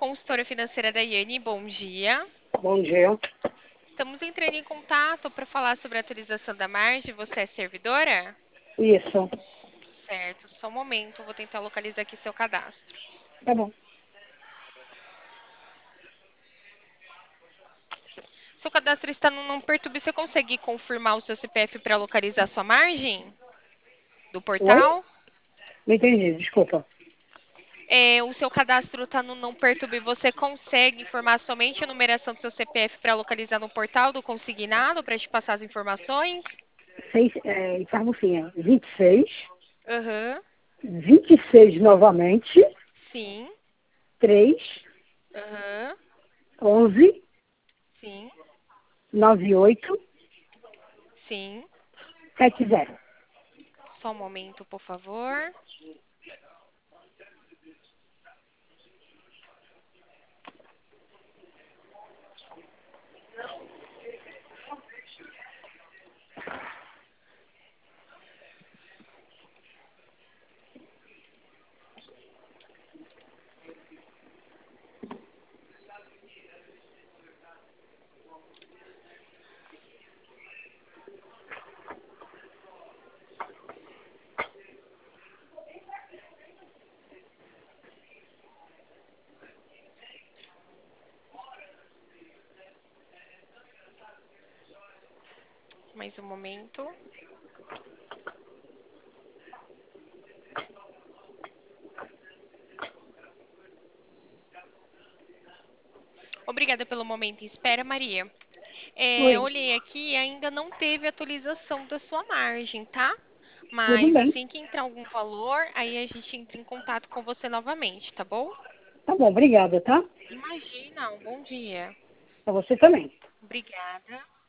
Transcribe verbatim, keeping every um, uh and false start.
consultora financeira da Iane. Bom dia. Bom dia. Estamos entrando em contato para falar sobre a atualização da margem. Você é servidora? Isso. Certo, só um momento, vou tentar localizar aqui seu cadastro. Tá bom. Seu cadastro está no Não Perturbe. Você consegue confirmar o seu C P F para localizar sua margem do Oi? portal? Não entendi, desculpa. É, o seu cadastro está no Não Perturbe. Você consegue informar somente a numeração do seu C P F para localizar no portal do consignado para te passar as informações? Seis, é, farmacinha. vinte e seis. Aham, vinte e seis novamente. sim. três. Aham, onze. sim, noventa e oito. sim. setenta. Só um momento, por favor. Mais um momento. Obrigada pelo momento em espera, Maria. É, Oi. olhei aqui e ainda não teve atualização da sua margem, tá? Tudo Mas bem. assim que entrar algum valor, aí a gente entra em contato com você novamente, tá bom? Tá bom, obrigada, tá? Imagina, um bom dia. Pra você também. Obrigada.